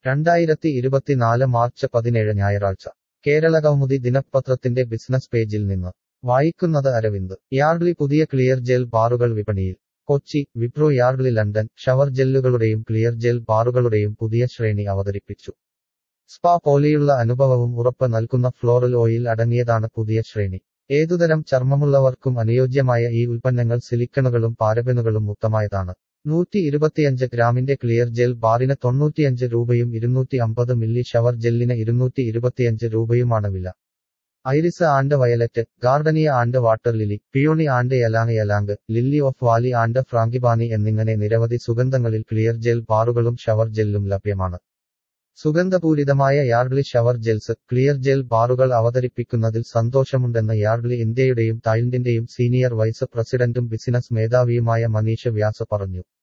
2024 March 17 ഞായറാഴ്ച കേരളകൗമുദി ദിനപത്രത്തിന്റെ business പേജിൽ നിന്ന് വായിക്കുന്നത് അരവിന്ദ്. യാർഡ്ലി പുതിയ ക്ലിയർ ജെൽ ബാറുകൾ വിപണിയിൽ. Kochi, Wipro Yardley London shower ജെല്ലുകളുടെയും ക്ലിയർ ജെൽ ബാറുകളുടെയും പുതിയ ശ്രേണി അവതരിപ്പിച്ചു. സ്പാ പോലെയുള്ള അനുഭവവും ഉറപ്പ് നൽകുന്ന ഫ്ലോറൽ ഓയിൽ അടങ്ങിയതാണ് പുതിയ ശ്രേണി. ഏതുതരം ചർമ്മമുള്ളവർക്കും അനുയോജ്യമായ ഈ ഉൽപ്പന്നങ്ങൾ സിലിക്കണുകളും പാരബെനുകളും മുക്തമായതാണ്. 125 ഗ്രാമിന്റെ ക്ലിയർ ജെൽ ബാറിന് 95 രൂപയും 250 മില്ലി ഷവർ ജെല്ലിന് 225 രൂപയുമാണ് വില. Iris and violet, gardenia and water lily, peony and ylang ylang, lily of valley and frangipani എന്നിങ്ങനെ നിരവധി സുഗന്ധങ്ങളിൽ ക്ലിയർ ജെൽ ബാറുകളും ഷവർ ജെല്ലും ലഭ്യമാണ്. സുഗന്ധപൂരിതമായ Yardley shower gels, clear gel ബാറുകൾ അവതരിപ്പിക്കുന്നതിൽ സന്തോഷമുണ്ടെന്ന് യാർഡ്ലി ഇന്ത്യയുടെയും തായ്ലൻഡിന്റെയും സീനിയർ വൈസ് പ്രസിഡന്റും ബിസിനസ് മേധാവിയുമായ മനീഷ് വ്യാസ് പറഞ്ഞു.